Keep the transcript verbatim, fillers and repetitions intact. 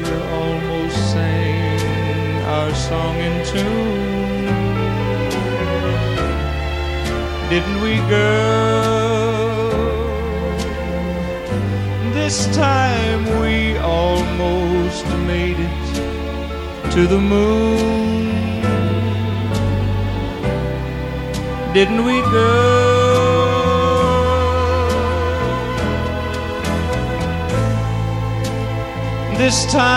almost sang our song in tune. Didn't we, girl? This time we almost made it to the moon. Didn't we, girl? This time